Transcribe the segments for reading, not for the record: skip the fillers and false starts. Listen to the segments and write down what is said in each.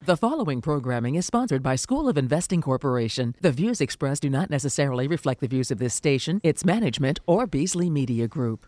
The following programming is sponsored by School of Investing Corporation. The views expressed do not necessarily reflect the views of this station, its management, or Beasley Media Group.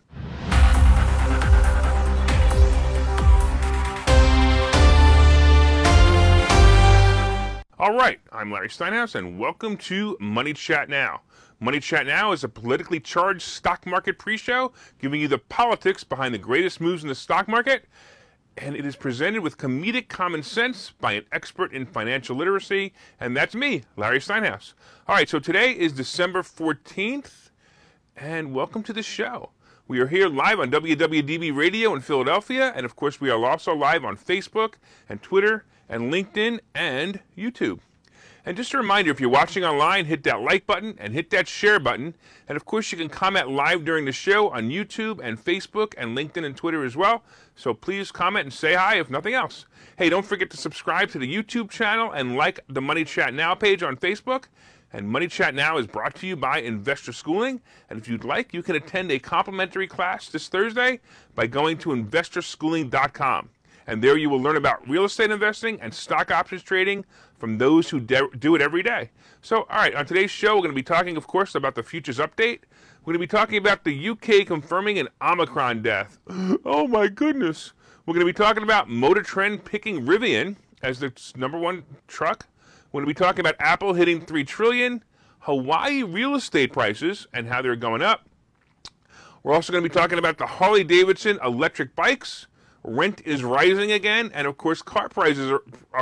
All right, I'm Larry Steinhaus, and welcome to Money Chat Now. Money Chat Now is a politically charged stock market pre-show giving you the politics behind the greatest moves in the stock market, and it is presented with comedic common sense by an expert in financial literacy, and that's me, Larry Steinhaus. All right, so today is December 14th, and welcome to the show. We are here live on WWDB Radio in Philadelphia, and of course we are also live on Facebook and Twitter and LinkedIn and YouTube. And just a reminder, if you're watching online, hit that like button and hit that share button. And of course, you can comment live during the show on YouTube and Facebook and LinkedIn and Twitter as well. So please comment and say hi, if nothing else. Hey, don't forget to subscribe to the YouTube channel and like the Money Chat Now page on Facebook. And Money Chat Now is brought to you by Investor Schooling. And if you'd like, you can attend a complimentary class this Thursday by going to investorschooling.com. And there you will learn about real estate investing and stock options trading from those who do it every day. So, all right, on today's show, we're going to be talking, of course, about the futures update. We're going to be talking about the UK confirming an Omicron death. Oh, my goodness. We're going to be talking about Motor Trend picking Rivian as the number one truck. We're going to be talking about Apple hitting $3 trillion, Hawaii real estate prices and how they're going up. We're also going to be talking about the Harley-Davidson electric bikes. Rent is rising again, and of course, car prices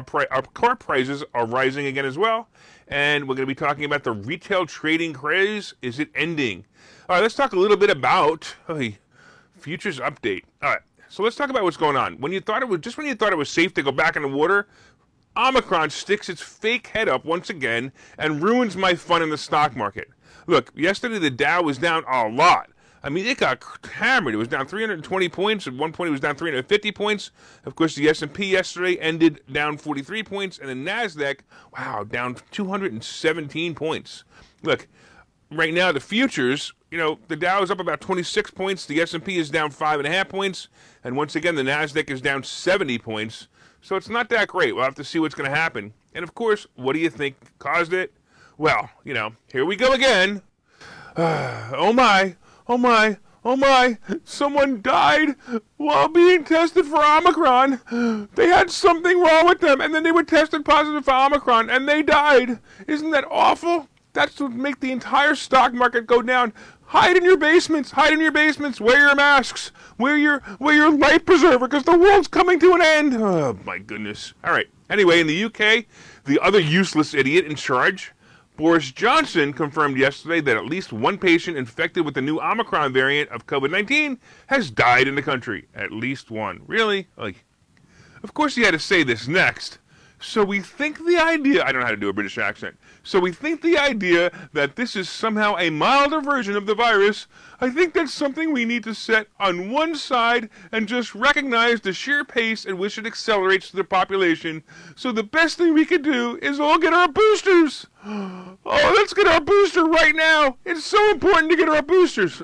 are rising again as well. And we're going to be talking about the retail trading craze. Is it ending? All right, let's talk a little bit about futures update. All right, so let's talk about what's going on. When you thought it was safe to go back in the water, Omicron sticks its fake head up once again and ruins my fun in the stock market. Look, yesterday the Dow was down a lot. I mean, it got hammered. It was down 320 points. At one point, it was down 350 points. Of course, the S&P yesterday ended down 43 points, and the NASDAQ, down 217 points. Look, right now, the futures, the Dow is up about 26 points. The S&P is down 5.5 points. And once again, the NASDAQ is down 70 points. So it's not that great. We'll have to see what's going to happen. And, of course, what do you think caused it? Well, here we go again. Oh, my. Oh my, someone died while being tested for Omicron. They had something wrong with them, and then they were tested positive for Omicron, and they died. Isn't that awful? That's what make the entire stock market go down. Hide in your basements, wear your masks, wear your life preserver, because the world's coming to an end. Oh, my goodness. All right, anyway, in the UK, the other useless idiot in charge, Boris Johnson, confirmed yesterday that at least one patient infected with the new Omicron variant of COVID-19 has died in the country. At least one. Really? Of course he had to say this next. So we think the idea, I don't know how to do a British accent, so we think the idea that this is somehow a milder version of the virus, I think that's something we need to set on one side and just recognize the sheer pace at which it accelerates through the population. So the best thing we can do is all get our boosters. Oh, let's get our booster right now. It's so important to get our boosters.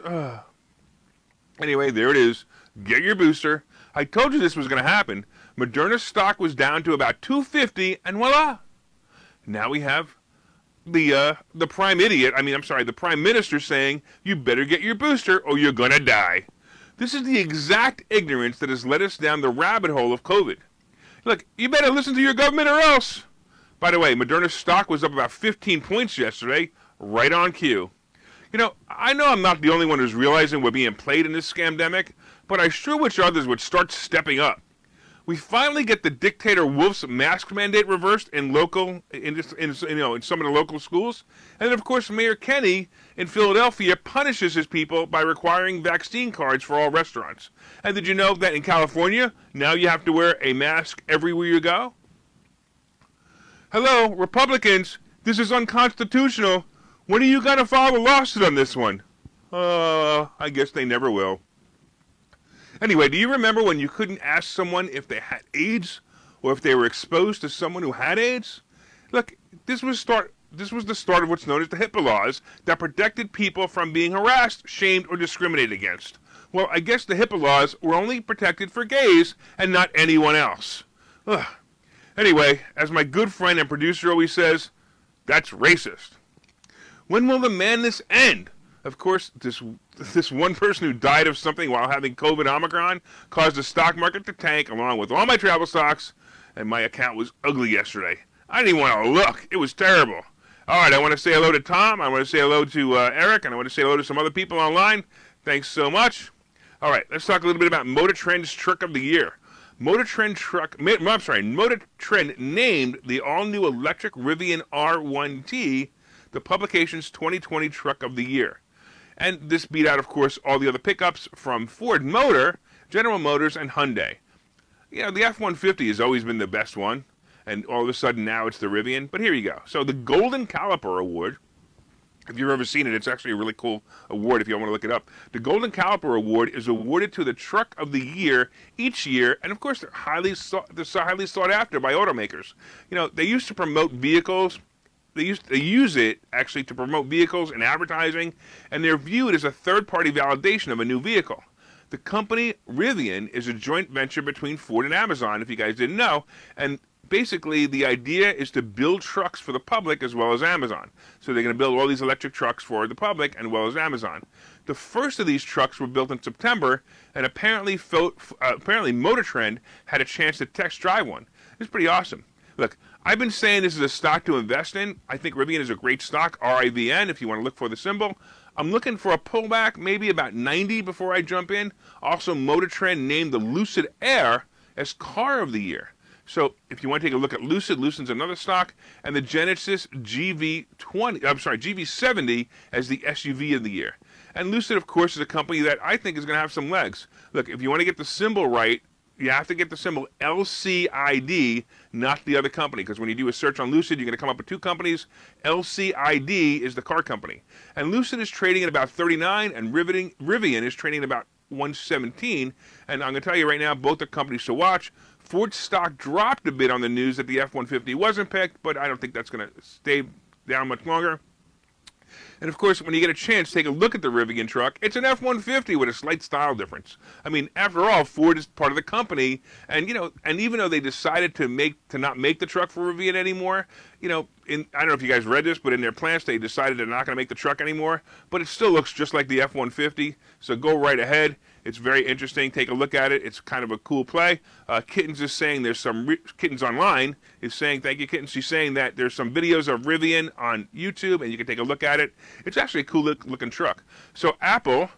Anyway, there it is. Get your booster. I told you this was going to happen. Moderna's stock was down to about $250, and voila! Now we have the Prime Minister saying, you better get your booster or you're gonna die. This is the exact ignorance that has led us down the rabbit hole of COVID. Look, you better listen to your government or else. By the way, Moderna's stock was up about 15 points yesterday, right on cue. I know I'm not the only one who's realizing we're being played in this scamdemic, but I sure wish others would start stepping up. We finally get the dictator Wolf's mask mandate reversed in some of the local schools, and then of course Mayor Kenney in Philadelphia punishes his people by requiring vaccine cards for all restaurants. And did you know that in California now you have to wear a mask everywhere you go? Hello, Republicans, this is unconstitutional. When are you going to file a lawsuit on this one? I guess they never will. Anyway, do you remember when you couldn't ask someone if they had AIDS or if they were exposed to someone who had AIDS? Look, this was the start of what's known as the HIPAA laws that protected people from being harassed, shamed, or discriminated against. Well, I guess the HIPAA laws were only protected for gays and not anyone else. Ugh. Anyway, as my good friend and producer always says, that's racist. When will the madness end? Of course, this one person who died of something while having COVID Omicron caused the stock market to tank along with all my travel stocks, and my account was ugly yesterday. I didn't even want to look. It was terrible. All right, I want to say hello to Tom. I want to say hello to Eric, and I want to say hello to some other people online. Thanks so much. All right, let's talk a little bit about Motor Trend's Truck of the Year. Motor Trend named the all-new electric Rivian R1T the publication's 2020 Truck of the Year. And this beat out, of course, all the other pickups from Ford Motor, General Motors, and Hyundai. You know, the F-150 has always been the best one, and all of a sudden now it's the Rivian. But here you go. So the Golden Caliper Award, if you've ever seen it, it's actually a really cool award if you want to look it up. The Golden Caliper Award is awarded to the Truck of the Year each year, and of course they're highly sought after by automakers. You know, they used to promote vehicles. They use it actually to promote vehicles and advertising, and they're viewed as a third-party validation of a new vehicle. The company Rivian is a joint venture between Ford and Amazon, if you guys didn't know, and basically the idea is to build trucks for the public as well as Amazon. So they're going to build all these electric trucks for the public as well as Amazon. The first of these trucks were built in September, and apparently Motor Trend had a chance to test drive one. It's pretty awesome. Look, I've been saying this is a stock to invest in. I think Rivian is a great stock, RIVN, if you want to look for the symbol. I'm looking for a pullback, maybe about 90 before I jump in. Also, Motor Trend named the Lucid Air as Car of the Year. So if you want to take a look at Lucid's another stock, and the Genesis GV70 as the SUV of the year. And Lucid, of course, is a company that I think is going to have some legs. Look, if you want to get the symbol right, you have to get the symbol LCID, not the other company, because when you do a search on Lucid, you're going to come up with two companies. LCID is the car company. And Lucid is trading at about 39, and Rivian is trading at about 117. And I'm going to tell you right now, both are companies to watch. Ford stock dropped a bit on the news that the F-150 wasn't picked, but I don't think that's going to stay down much longer. And of course, when you get a chance, take a look at the Rivian truck. It's an F-150 with a slight style difference. I mean, after all, Ford is part of the company, and and even though they decided to not make the truck for Rivian anymore, I don't know if you guys read this, but in their plans they decided they're not going to make the truck anymore. But it still looks just like the F-150. So go right ahead. It's very interesting. Take a look at it. It's kind of a cool play. Kittens is saying there's some Kittens Online is saying, thank you, Kittens. She's saying that there's some videos of Rivian on YouTube, and you can take a look at it. It's actually a cool looking truck. So Apple,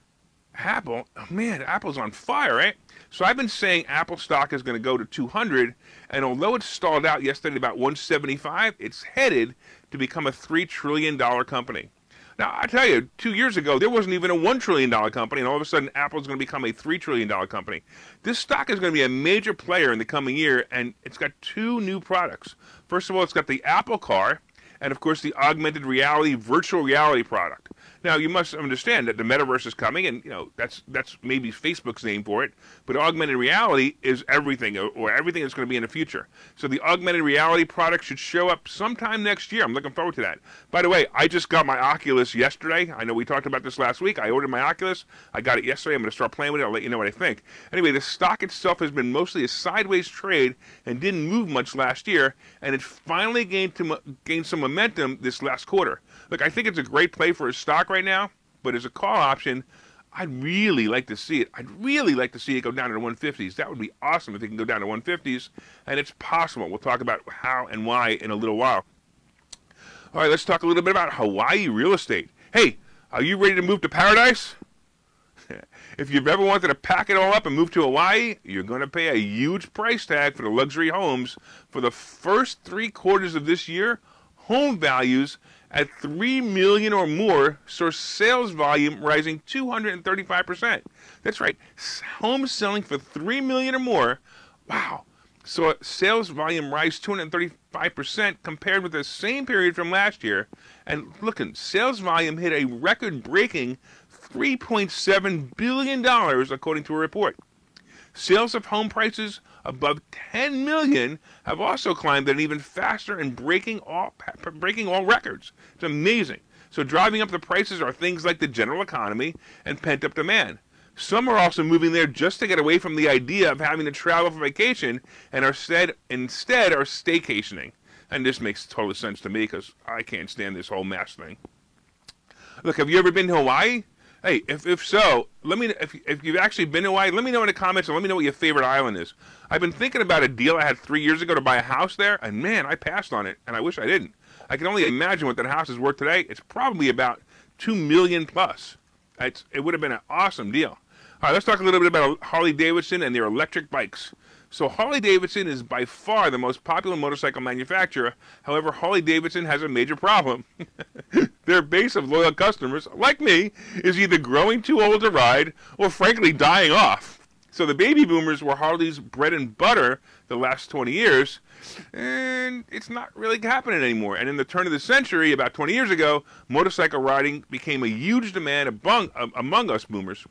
oh man, Apple's on fire, right? So I've been saying Apple stock is going to go to 200, and although it stalled out yesterday about 175, it's headed to become a $3 trillion company. Now, I tell you, 2 years ago, there wasn't even a $1 trillion company, and all of a sudden, Apple's going to become a $3 trillion company. This stock is going to be a major player in the coming year, and it's got two new products. First of all, it's got the Apple Car, and of course, the augmented reality, virtual reality product. Now, you must understand that the metaverse is coming, and that's maybe Facebook's name for it. But augmented reality is everything, or everything that's going to be in the future. So the augmented reality product should show up sometime next year. I'm looking forward to that. By the way, I just got my Oculus yesterday. I know we talked about this last week. I ordered my Oculus. I got it yesterday. I'm going to start playing with it. I'll let you know what I think. Anyway, the stock itself has been mostly a sideways trade and didn't move much last year, and it finally gained some momentum this last quarter. Look, I think it's a great play for a stock right now, but as a call option, I'd really like to see it. I'd really like to see it go down to the 150s. That would be awesome if it can go down to 150s, and it's possible. We'll talk about how and why in a little while. All right, let's talk a little bit about Hawaii real estate. Hey, are you ready to move to paradise? If you've ever wanted to pack it all up and move to Hawaii, you're going to pay a huge price tag for the luxury homes. For the first 3 quarters of this year, home values at $3 million or more saw sales volume rising 235%. That's right, homes selling for $3 million or more. Wow. So sales volume rise 235% compared with the same period from last year. And looking, sales volume hit a record-breaking $3.7 billion, according to a report. Sales of home prices above $10 million have also climbed at an even faster and breaking all records. It's amazing. So driving up the prices are things like the general economy and pent-up demand. Some are also moving there just to get away from the idea of having to travel for vacation and instead are staycationing. And this makes total sense to me because I can't stand this whole mask thing. Look, have you ever been to Hawaii? Hey, if so, let me if you've actually been to Hawaii, let me know in the comments and let me know what your favorite island is. I've been thinking about a deal I had 3 years ago to buy a house there, and man, I passed on it, and I wish I didn't. I can only imagine what that house is worth today. It's probably about $2 million plus. It would have been an awesome deal. All right, let's talk a little bit about Harley-Davidson and their electric bikes. So Harley-Davidson is by far the most popular motorcycle manufacturer. However, Harley-Davidson has a major problem. Their base of loyal customers, like me, is either growing too old to ride or frankly dying off. So the baby boomers were Harley's bread and butter the last 20 years, and it's not really happening anymore. And in the turn of the century, about 20 years ago, motorcycle riding became a huge demand among us boomers.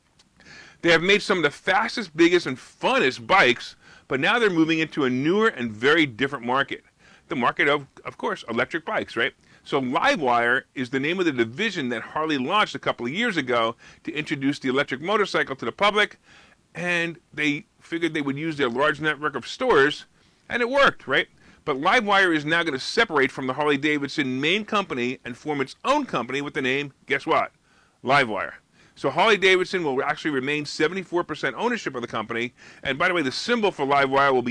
They have made some of the fastest, biggest, and funnest bikes, but now they're moving into a newer and very different market. The market of course, electric bikes, right? So Livewire is the name of the division that Harley launched a couple of years ago to introduce the electric motorcycle to the public, and they figured they would use their large network of stores, and it worked, right? But Livewire is now going to separate from the Harley-Davidson main company and form its own company with the name, guess what? Livewire. So Harley-Davidson will actually remain 74% ownership of the company. And by the way, the symbol for Livewire will be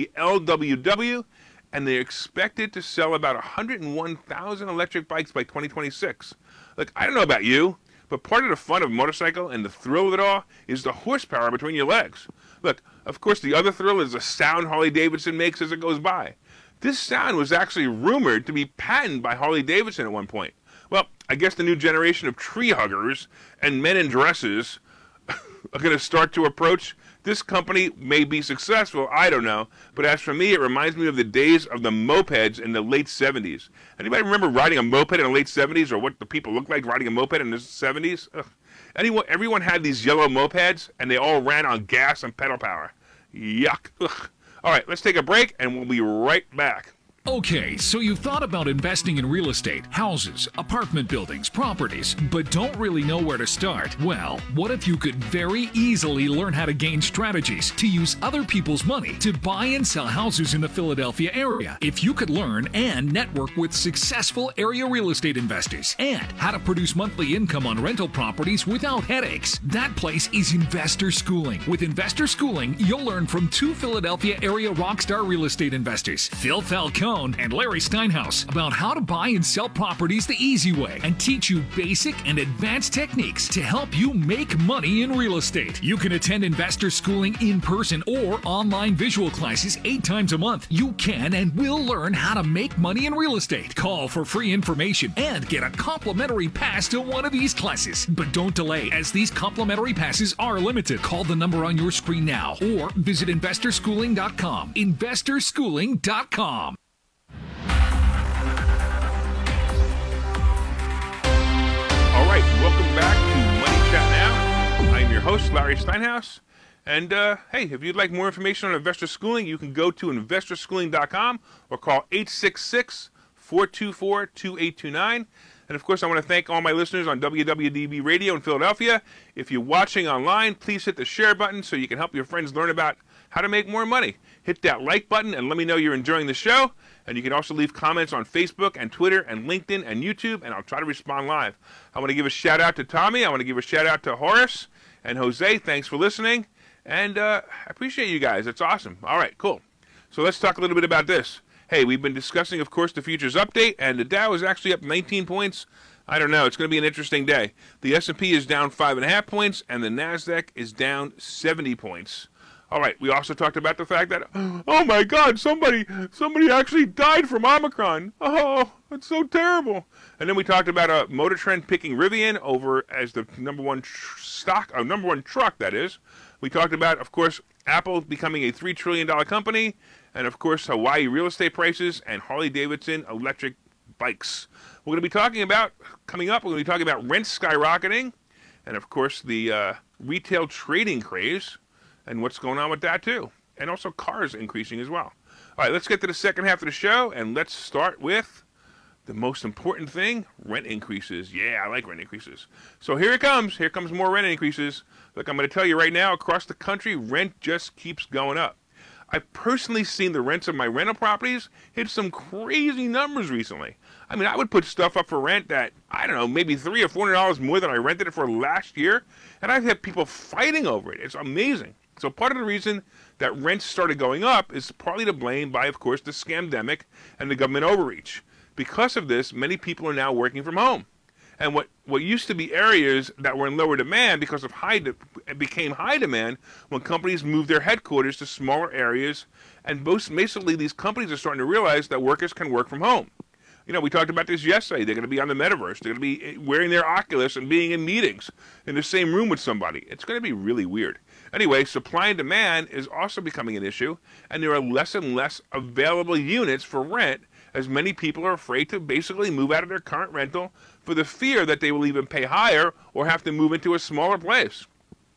LWW, and they're expected to sell about 101,000 electric bikes by 2026. Look, I don't know about you, but part of the fun of a motorcycle and the thrill of it all is the horsepower between your legs. Look, of course, the other thrill is the sound Harley-Davidson makes as it goes by. This sound was actually rumored to be patented by Harley-Davidson at one point. Well, I guess the new generation of tree huggers and men in dresses are going to start to approach. This company may be successful, I don't know. But as for me, it reminds me of the days of the mopeds in the late 70s. Anybody remember riding a moped in the late 70s, or what the people looked like riding a moped in the 70s? Everyone had these yellow mopeds, and they all ran on gas and pedal power. Yuck. Ugh. All right, let's take a break, and we'll be right back. Okay, so you've thought about investing in real estate, houses, apartment buildings, properties, but don't really know where to start. Well, what if you could very easily learn how to gain strategies to use other people's money to buy and sell houses in the Philadelphia area? If you could learn and network with successful area real estate investors and how to produce monthly income on rental properties without headaches, that place is Investor Schooling. With Investor Schooling, you'll learn from two Philadelphia area rockstar real estate investors, Phil Falcone and Larry Steinhaus, about how to buy and sell properties the easy way and teach you basic and advanced techniques to help you make money in real estate. You can attend Investor Schooling in person or online visual classes 8 times a month. You can and will learn how to make money in real estate. Call for free information and get a complimentary pass to one of these classes. But don't delay, as these complimentary passes are limited. Call the number on your screen now or visit investorschooling.com. investorschooling.com. All right, welcome back to Money Chat Now. I am your host, Larry Steinhaus. And hey, if you'd like more information on Investor Schooling, you can go to investorschooling.com or call 866-424-2829. And of course, I want to thank all my listeners on WWDB Radio in Philadelphia. If you're watching online, please hit the share button so you can help your friends learn about how to make more money. Hit that like button and let me know you're enjoying the show. And you can also leave comments on Facebook and Twitter and LinkedIn and YouTube, and I'll try to respond live. I want to give a shout out to Tommy. I want to give a shout out to Horace and Jose. Thanks for listening. And I appreciate you guys. It's awesome. All right, cool. So let's talk a little bit about this. Hey, we've been discussing, of course, the futures update, and the Dow is actually up 19 points. I don't know. It's going to be an interesting day. The S&P is down 5.5 points, and the NASDAQ is down 70 points. All right, we also talked about the fact that, oh my God, somebody actually died from Omicron. Oh, it's so terrible. And then we talked about Motor Trend picking Rivian over as the number one truck, that is. We talked about, of course, Apple becoming a $3 trillion company, and of course, Hawaii real estate prices and Harley-Davidson electric bikes. We're going to be talking about, coming up, we're going to be talking about rents skyrocketing, and of course, the retail trading craze, and what's going on with that too. And also cars increasing as well. All right, let's get to the second half of the show, and let's start with the most important thing, rent increases. Yeah, I like rent increases. So here it comes. Here comes more rent increases. Look, I'm going to tell you right now, across the country, rent just keeps going up. I've personally seen the rents of my rental properties hit some crazy numbers recently. I mean, I would put stuff up for rent that, I don't know, maybe $300 or $400 more than I rented it for last year, and I've had people fighting over it. It's amazing. So part of the reason that rents started going up is partly to blame by, of course, the scamdemic and the government overreach. Because of this, many people are now working from home. And what used to be areas that were in lower demand because of became high demand when companies moved their headquarters to smaller areas. And basically, these companies are starting to realize that workers can work from home. You know, we talked about this yesterday. They're going to be on the metaverse. They're going to be wearing their Oculus and being in meetings in the same room with somebody. It's going to be really weird. Anyway, supply and demand is also becoming an issue, and there are less and less available units for rent as many people are afraid to basically move out of their current rental for the fear that they will even pay higher or have to move into a smaller place.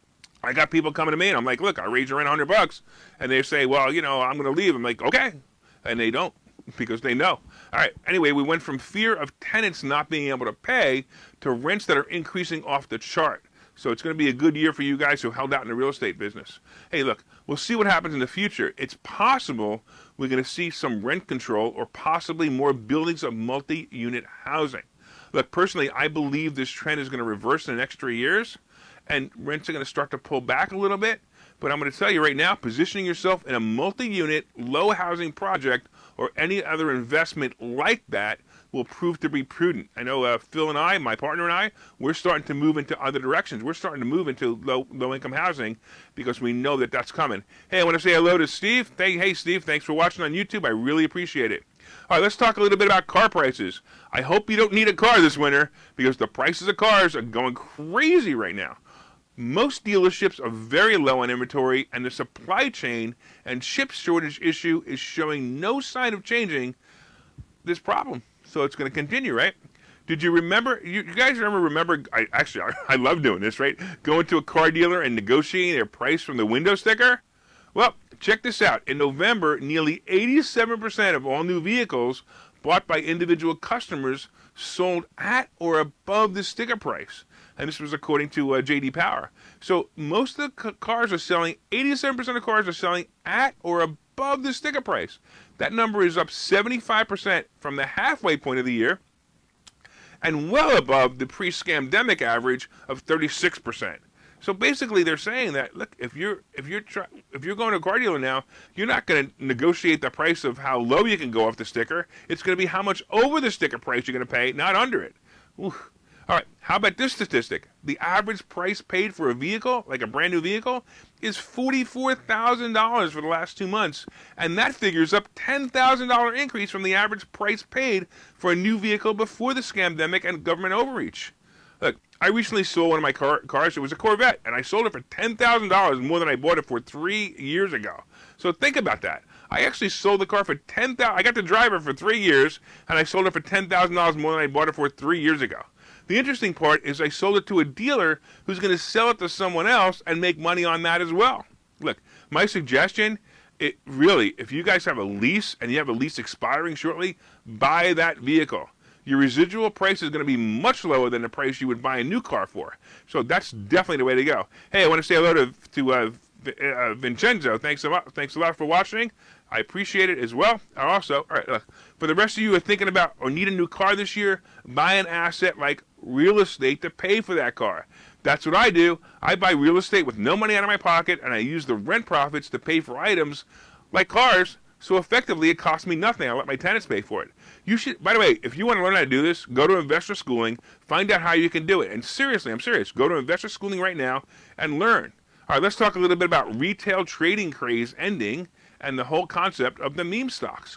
I got people coming to me, and I'm like, look, I raised your rent $100, and they say, well, you know, I'm going to leave. I'm like, okay, and they don't because they know. All right, anyway, we went from fear of tenants not being able to pay to rents that are increasing off the chart. So it's going to be a good year for you guys who held out in the real estate business. Hey, look, we'll see what happens in the future. It's possible we're going to see some rent control or possibly more buildings of multi-unit housing. Look, personally, I believe this trend is going to reverse in the next 3 years, and rents are going to start to pull back a little bit. But I'm going to tell you right now, positioning yourself in a multi-unit, low-housing project or any other investment like that will prove to be prudent. I know Phil and I, my partner and I, we're starting to move into other directions. We're starting to move into low-income housing because we know that that's coming. Hey, I want to say hello to Steve. Hey, Steve, thanks for watching on YouTube. I really appreciate it. All right, let's talk a little bit about car prices. I hope you don't need a car this winter because the prices of cars are going crazy right now. Most dealerships are very low on inventory, and the supply chain and chip shortage issue is showing no sign of changing this problem. So it's going to continue, right? Did you remember, you guys remember, I love doing this, right? Going to a car dealer and negotiating their price from the window sticker? Well, check this out. In November, nearly 87% of all new vehicles bought by individual customers sold at or above the sticker price. And this was according to J.D. Power. So most of the cars are selling, 87% of cars are selling at or above the sticker price. That number is up 75% from the halfway point of the year and well above the pre-scamdemic average of 36%. So basically they're saying that, look, if you're going to a car dealer now, you're not going to negotiate the price of how low you can go off the sticker. It's going to be how much over the sticker price you're going to pay, not under it. Oof. All right, how about this statistic? The average price paid for a vehicle, like a brand new vehicle, is $44,000 for the last 2 months. And that figure's up $10,000 increase from the average price paid for a new vehicle before the scamdemic and government overreach. Look, I recently sold one of my cars. It was a Corvette, and I sold it for $10,000 more than I bought it for 3 years ago. So think about that. I actually sold the car for $10,000. I got to drive it for 3 years, and I sold it for $10,000 more than I bought it for 3 years ago. The interesting part is I sold it to a dealer who's going to sell it to someone else and make money on that as well. Look, my suggestion, if you guys have a lease and you have a lease expiring shortly, buy that vehicle. Your residual price is going to be much lower than the price you would buy a new car for. So that's definitely the way to go. Hey, I want to say hello to Vincenzo. Thanks a lot for watching. I appreciate it as well. Also, all right, look, for the rest of you who are thinking about or need a new car this year, buy an asset like real estate to pay for that car. That's what I do. I buy real estate with no money out of my pocket, and I use the rent profits to pay for items like cars. So effectively, it costs me nothing. I let my tenants pay for it. You should, by the way, if you want to learn how to do this, go to Investor Schooling, find out how you can do it. And seriously, I'm serious. Go to Investor Schooling right now and learn. All right, let's talk a little bit about retail trading craze ending and the whole concept of the meme stocks.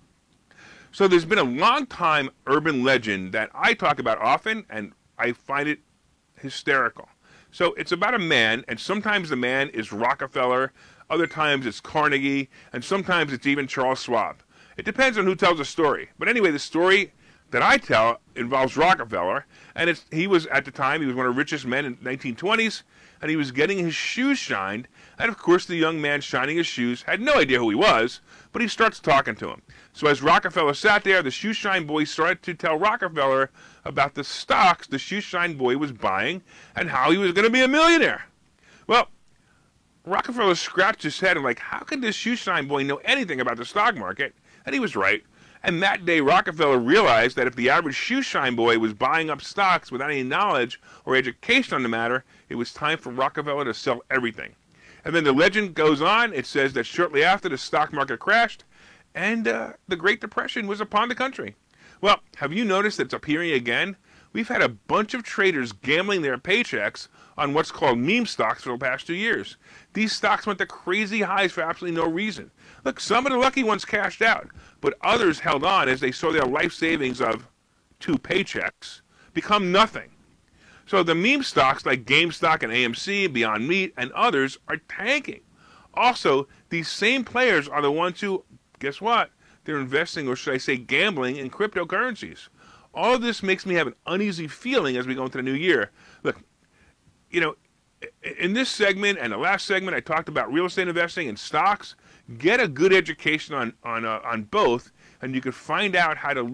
So there's been a long time urban legend that I talk about often, and I find it hysterical. So it's about a man, and sometimes the man is Rockefeller, other times it's Carnegie, and sometimes it's even Charles Schwab. It depends on who tells the story. But anyway, the story that I tell involves Rockefeller, and he was one of the richest men in the 1920s, and he was getting his shoes shined. And of course, the young man shining his shoes had no idea who he was, but he starts talking to him. So as Rockefeller sat there, the shoe shine boy started to tell Rockefeller about the stocks the shoe shine boy was buying and how he was going to be a millionaire. Well, Rockefeller scratched his head and like, how could this shoe shine boy know anything about the stock market? And he was right. And that day, Rockefeller realized that if the average shoe shine boy was buying up stocks without any knowledge or education on the matter, it was time for Rockefeller to sell everything. And then the legend goes on. It says that shortly after, the stock market crashed, and the Great Depression was upon the country. Well, have you noticed that it's appearing again? We've had a bunch of traders gambling their paychecks on what's called meme stocks for the past 2 years. These stocks went to crazy highs for absolutely no reason. Look, some of the lucky ones cashed out, but others held on as they saw their life savings of 2 paychecks become nothing. So the meme stocks like GameStop and AMC, Beyond Meat, and others are tanking. Also, these same players are the ones who, guess what? They're investing, or should I say gambling, in cryptocurrencies. All of this makes me have an uneasy feeling as we go into the new year. Look, you know, in this segment and the last segment, I talked about real estate investing and stocks. Get a good education on both, and you can find out how to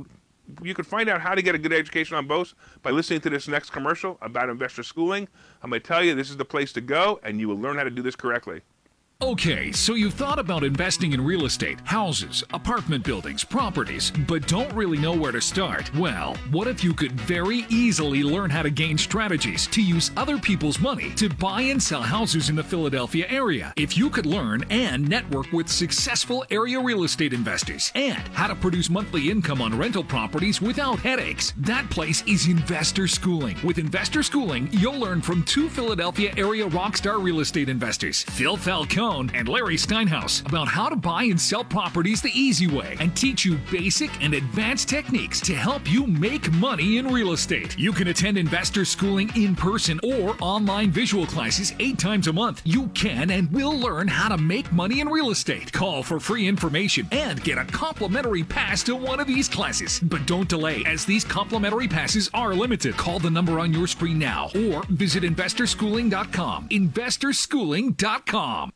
get a good education on both by listening to this next commercial about investor schooling. I'm going to tell you this is the place to go, and you will learn how to do this correctly. Okay, so you've thought about investing in real estate, houses, apartment buildings, properties, but don't really know where to start? Well, what if you could very easily learn how to gain strategies to use other people's money to buy and sell houses in the Philadelphia area? If you could learn and network with successful area real estate investors and how to produce monthly income on rental properties without headaches, that place is Investor Schooling. With Investor Schooling, you'll learn from 2 Philadelphia area rockstar real estate investors, Phil Falcone and Larry Steinhaus, about how to buy and sell properties the easy way and teach you basic and advanced techniques to help you make money in real estate. You can attend Investor Schooling in person or online visual classes 8 times a month. You can and will learn how to make money in real estate. Call for free information and get a complimentary pass to one of these classes. But don't delay, as these complimentary passes are limited. Call the number on your screen now or visit investorschooling.com. investorschooling.com.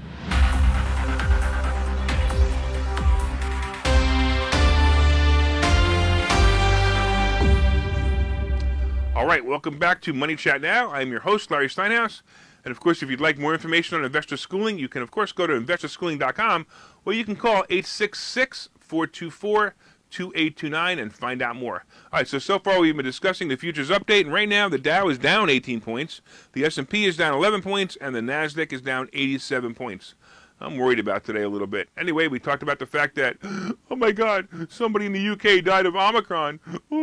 All right, welcome back to Money Chat Now. I'm your host, Larry Steinhaus. And of course, if you'd like more information on investor schooling, you can, of course, go to investorschooling.com, or you can call 866-424-2829 and find out more. All right, so far we've been discussing the futures update, and right now the Dow is down 18 points, the S&P is down 11 points, and the NASDAQ is down 87 points. I'm worried about today a little bit. Anyway, we talked about the fact that, oh my God, somebody in the UK died of Omicron.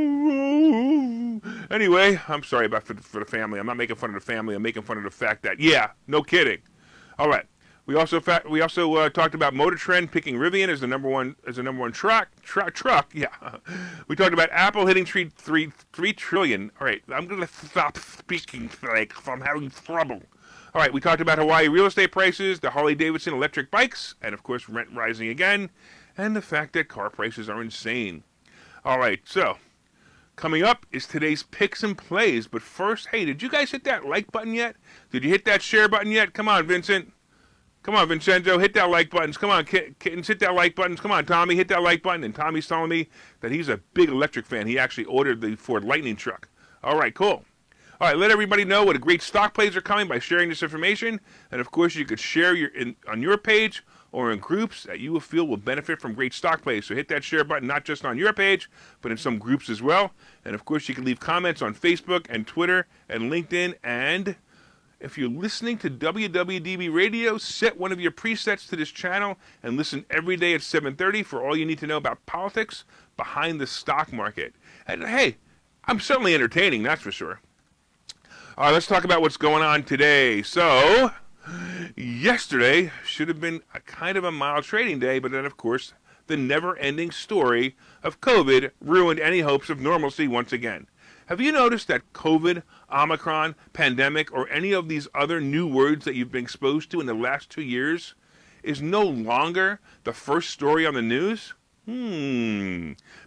Anyway, I'm sorry about for the family. I'm not making fun of the family. I'm making fun of the fact that, yeah, no kidding. All right. We also talked about Motor Trend picking Rivian as the number one truck. Yeah. We talked about Apple hitting $3 trillion. All right. I'm gonna stop speaking like if I'm having trouble. All right, we talked about Hawaii real estate prices, the Harley-Davidson electric bikes, and of course rent rising again, and the fact that car prices are insane. All right, so coming up is today's picks and plays. But first, hey, did you guys hit that like button yet? Did you hit that share button yet? Come on, Vincent. Come on, Vincenzo, hit that like buttons. Come on, kittens, hit that like buttons. Come on, Tommy, hit that like button. And Tommy's telling me that he's a big electric fan. He actually ordered the Ford Lightning truck. All right, cool. All right, let everybody know what great stock plays are coming by sharing this information. And, of course, you could share on your page or in groups that you will feel will benefit from great stock plays. So hit that share button, not just on your page, but in some groups as well. And, of course, you can leave comments on Facebook and Twitter and LinkedIn. And if you're listening to WWDB Radio, set one of your presets to this channel and listen every day at 7:30 for all you need to know about politics behind the stock market. And, hey, I'm certainly entertaining, that's for sure. All right, let's talk about what's going on today. So, yesterday should have been a kind of a mild trading day, but then, of course, the never-ending story of COVID ruined any hopes of normalcy once again. Have you noticed that COVID, Omicron, pandemic, or any of these other new words that you've been exposed to in the last 2 years is no longer the first story on the news? Maybe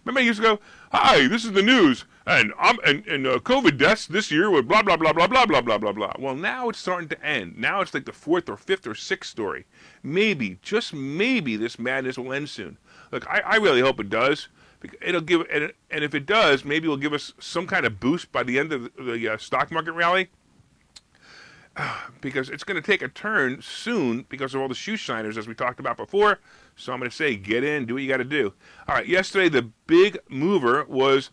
Remember, I used to go, "Hi, this is the news, and COVID deaths this year with blah blah blah blah blah blah blah blah blah." Well, now it's starting to end. Now it's like the 4th or 5th or 6th story. Maybe, just maybe, this madness will end soon. Look, I really hope it does. It'll give, and if it does, maybe it'll give us some kind of boost by the end of the stock market rally. Because it's going to take a turn soon because of all the shoe shiners, as we talked about before. So I'm going to say, get in, do what you got to do. All right, yesterday the big mover was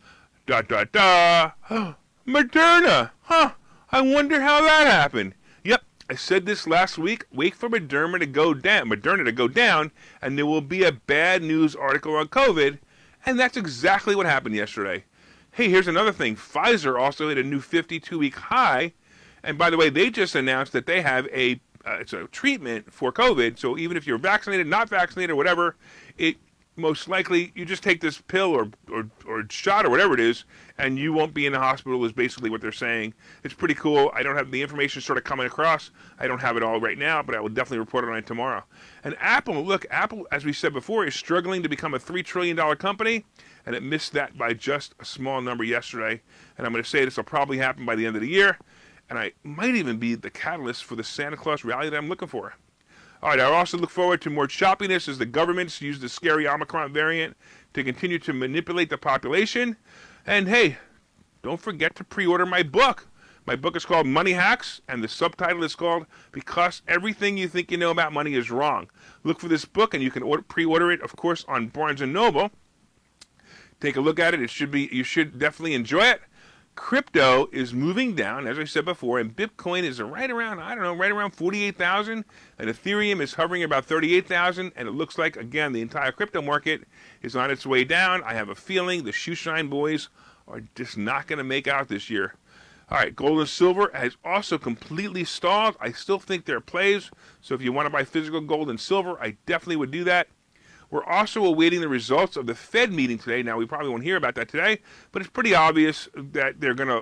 Moderna. Huh? I wonder how that happened. Yep, I said this last week. Wait for Moderna to go down, and there will be a bad news article on COVID, and that's exactly what happened yesterday. Hey, here's another thing. Pfizer also hit a new 52-week high. And by the way, they just announced that they have it's a treatment for COVID. So even if you're vaccinated, not vaccinated, or whatever, it most likely you just take this pill or shot or whatever it is, and you won't be in the hospital. Is basically what they're saying. It's pretty cool. I don't have the information sort of coming across. I don't have it all right now, but I will definitely report on it tomorrow. And Apple, as we said before, is struggling to become a $3 trillion company, and it missed that by just a small number yesterday. And I'm going to say this will probably happen by the end of the year. And I might even be the catalyst for the Santa Claus rally that I'm looking for. All right, I also look forward to more choppiness as the governments use the scary Omicron variant to continue to manipulate the population. And hey, don't forget to pre-order my book. My book is called Money Hacks, and the subtitle is called Because Everything You Think You Know About Money Is Wrong. Look for this book, and you can pre-order it, of course, on Barnes & Noble. Take a look at it. You should definitely enjoy it. Crypto is moving down, as I said before, and Bitcoin is right around 48,000, and Ethereum is hovering about 38,000, and it looks like, again, the entire crypto market is on its way down. I have a feeling the shoeshine boys are just not going to make out this year. All right, gold and silver has also completely stalled. I still think there are plays, so if you want to buy physical gold and silver, I definitely would do that. We're also awaiting the results of the Fed meeting today. Now, we probably won't hear about that today, but it's pretty obvious that they're going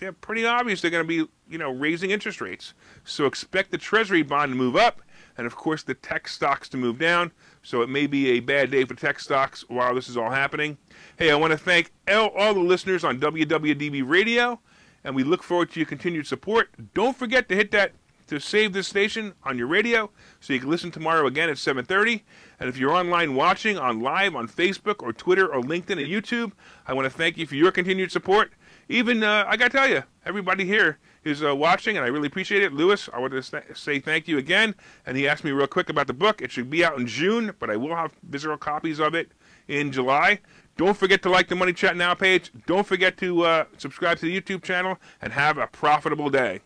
to be, raising interest rates. So expect the Treasury bond to move up, and of course the tech stocks to move down. So it may be a bad day for tech stocks while this is all happening. Hey, I want to thank all the listeners on WWDB Radio, and we look forward to your continued support. Don't forget to hit that to save this station on your radio so you can listen tomorrow again at 7:30. And if you're online watching live on Facebook or Twitter or LinkedIn and YouTube, I want to thank you for your continued support. Even, I got to tell you, everybody here is watching, and I really appreciate it. Lewis, I want to say thank you again. And he asked me real quick about the book. It should be out in June, but I will have physical copies of it in July. Don't forget to like the Money Chat Now page. Don't forget to subscribe to the YouTube channel, and have a profitable day.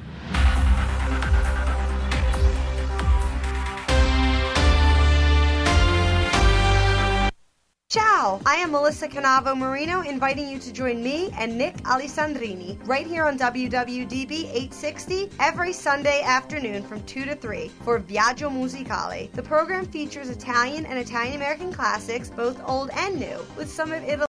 Ciao! I am Melissa Canavo Marino, inviting you to join me and Nick Alessandrini right here on WWDB 860 every Sunday afternoon from 2 to 3 for Viaggio Musicale. The program features Italian and Italian-American classics, both old and new, with some of Italy's